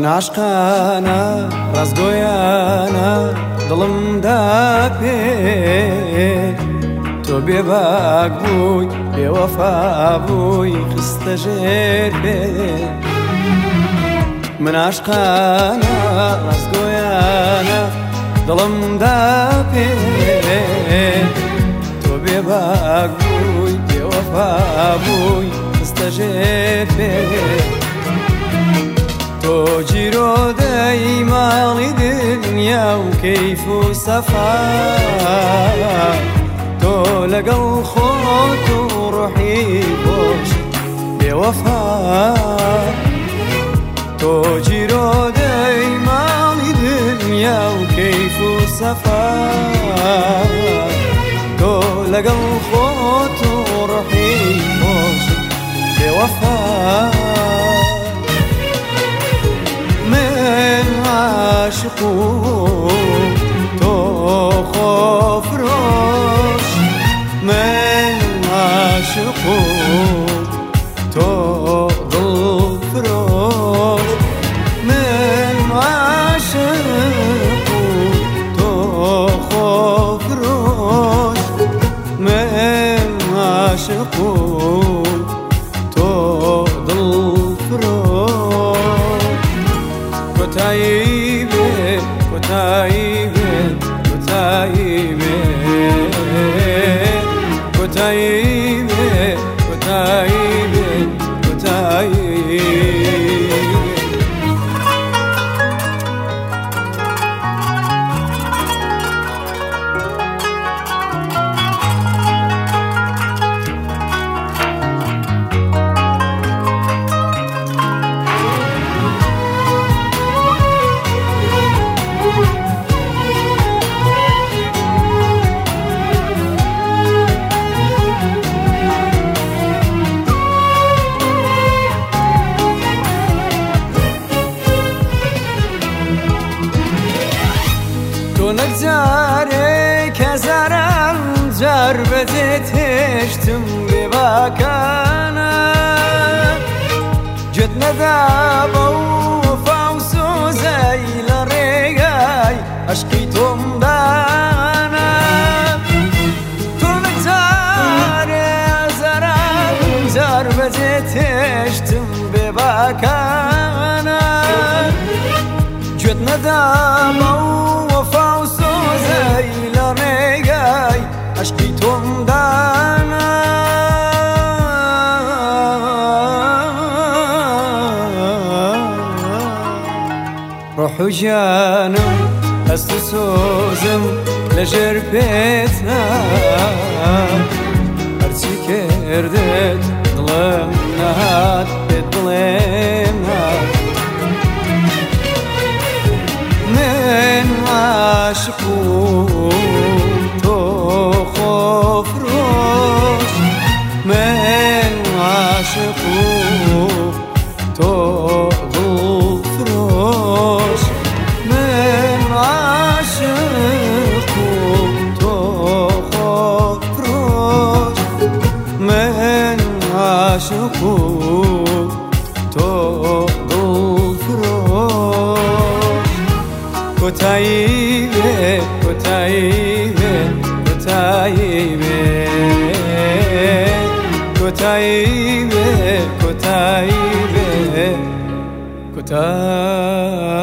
عاشقانە ڕازگۆیانە دڵم دا پێ تۆ بێباک بووی بێوەفا بووی خستە ژێر پێ من عاشقانە ڕازگۆیانە دڵم دا پێ تۆ بێباک بووی بێوەفا بووی خستە ژێر پێ تۆ جیرۆدەی ماڵی دنیا و کەیف و سەفا تۆ لەگەڵ خۆت و ڕوحی خۆش بێوەفا تۆ جیرۆدەی ماڵی دنیا و کەیف و سەفا تۆ لەگەڵ خۆت و ڕوحی خۆش بێوەفا عاشق تو خفروش من عاشق تو دل فروش من عاشق تو خفروش من عاشق تو دل فروش کتایبه کتایبه کتایبه کتایبه کتایبه کتایبه نەکجارێک هەزاران جار بەجێت هێشتم بێباکانە گوێت نەدا بە وەفا و سۆزای لە ڕێگای عەشقی تۆمدانە تۆ نەکجارێ هەزاران جار بەجێت هێشتم بێباکانە گوێت نەدا بە وەفا و سۆزای لە ڕێگای عەشقی تۆمدانە ڕۆح و ژیانم هەست و سۆزم لەژێر پێتە هەرچی کردت دڵم نەهات پێت بڵێم نات من عاشق تو خفروش من عاشق تو دل فروش من عاشق تو خفروش من عاشق تو دل فروش کتایبه کتایبه کتایبه کتایبه کتایبه کتایبه